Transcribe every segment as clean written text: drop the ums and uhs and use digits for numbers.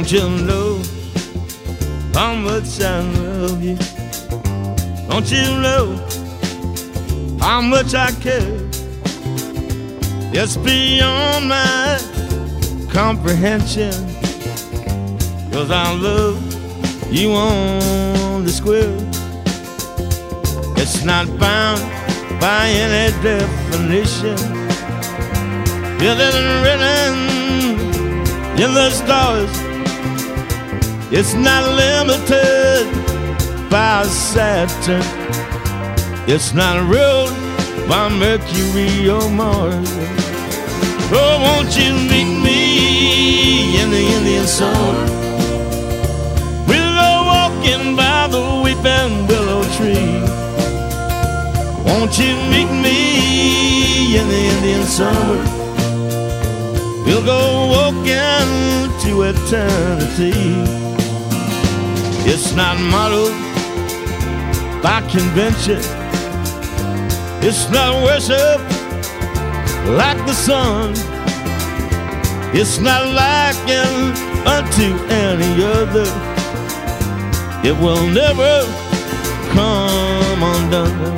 Don't you know how much I love you? Don't you know how much I care? It's beyond my comprehension, 'cause I love you on the square. It's not bound by any definition. It isn't written in the stars. It's not limited by Saturn. It's not ruled by Mercury or Mars. Oh, won't you meet me in the Indian summer? We'll go walking by the weeping willow tree. Won't you meet me in the Indian summer? We'll go walking to eternity. It's not modeled by convention. It's not worship like the sun. It's not likened unto any other. It will never come undone.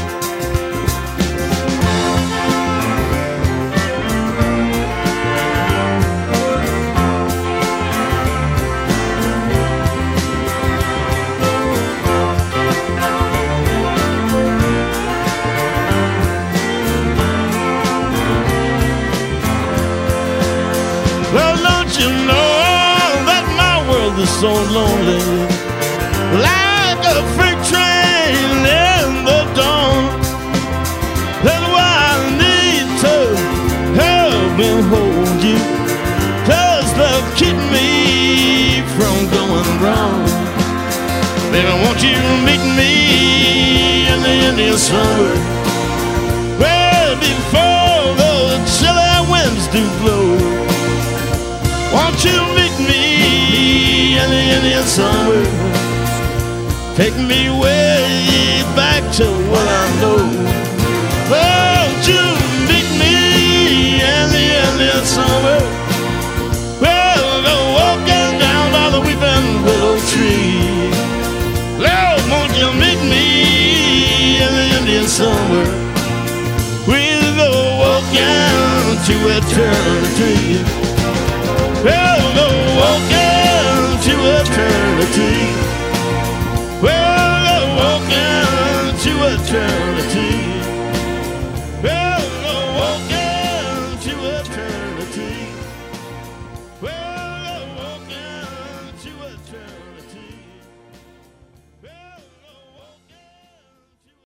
Well, don't you know that my world is so lonely, like a freight train in the dawn? That's why I need to help and hold you, 'cause they'll keep me from going wrong. Baby, won't you meet me in the Indian summer? Well, before the chilly winds do blow. Won't you meet me in the Indian summer? Take me way back to what I know. Won't you meet me in the Indian summer? We'll go walking down by the weeping willow tree. Lord, won't you meet me in the Indian summer? We'll go walking to eternity. We'll go walking